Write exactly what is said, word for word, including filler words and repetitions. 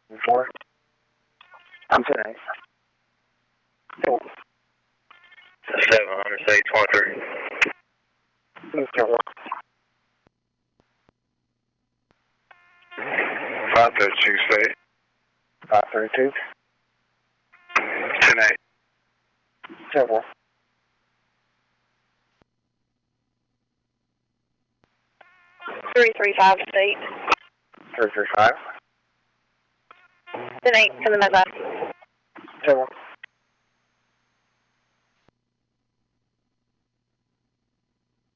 Four. I'm today. Four. seven hundred, say twenty-three. Mister One. five thirty-two, say. Five thirty-two. ten eight. Several. Three three five state. Three three five. Ten eight, coming back up. Several.